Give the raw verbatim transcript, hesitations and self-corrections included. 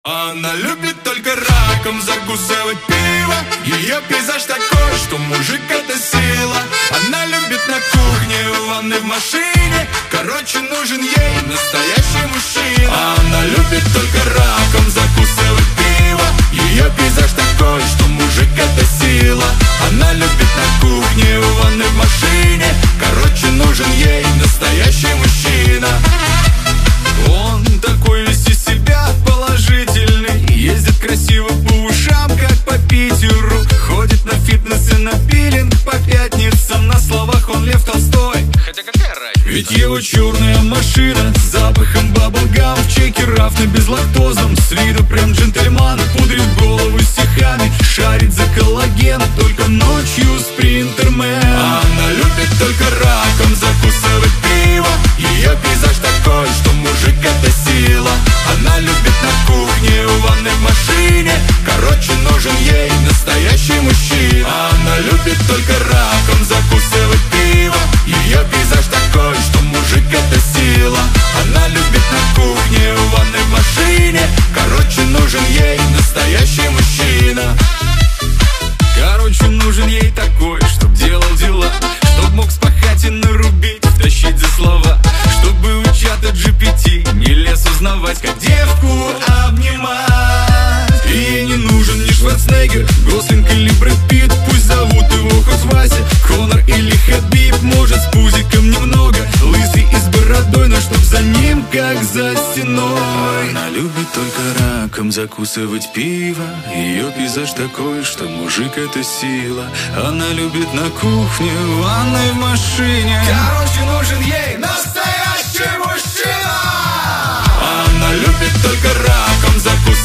Она любит только раком закусывать пиво. Ее пейзаж такой, что мужик это сила. Она любит на кухне, в ванной, в машине. Короче, нужен ей настоящий мужчина. Она любит только раком закусывать пиво. Ее пейзаж такой, что мужик это сила. Она любит на кухне, в ванной, в машине. Короче, нужен ей настоящий мужчина. Он такой весь из себя положительный, ездит красиво по ушам, как по Питеру. Ходит на фитнес и на пилинг по пятницам. На словах он Лев Толстой, хотя какая разница? ведь его черная машина с запахом баблгам. В чеке рафны без лактозом, с виду прям джентльман. Пудрит голову стихами, шарит за коллаген. Только ночью спринтермен. Она любит только раком закусывать пиво. Ее пейзаж такой, что мужик это сила. Она любит на кухне, в ванной, в машине. Короче, нужен ей настоящий мужчина. Она любит только раком закусывать пиво. Ее пейзаж такой, что мужик это сила. Она любит на кухне, в ванной, в машине. Короче, нужен ей настоящий мужчина. Короче, нужен ей такой, чтоб делал дела, чтоб мог спахать и нарубить, втащить за слова, чтобы у чата джи пи ти не лез узнавать, как девку обнимать. И ей не нужен ни Шварценеггер, Гослинг или Брэд Питт. Пусть зовут его хоть Вася, Конор или Хабиб. Может, с пузиком немного, лысый и с бородой, но чтоб за ним, как за стеной. Она любит только раком закусывать пиво. Ее пейзаж такой, что мужик это сила. Она любит на кухне, в ванной, в машине. Короче, нужен ей настоящий мужчина. Она любит только раком закусывать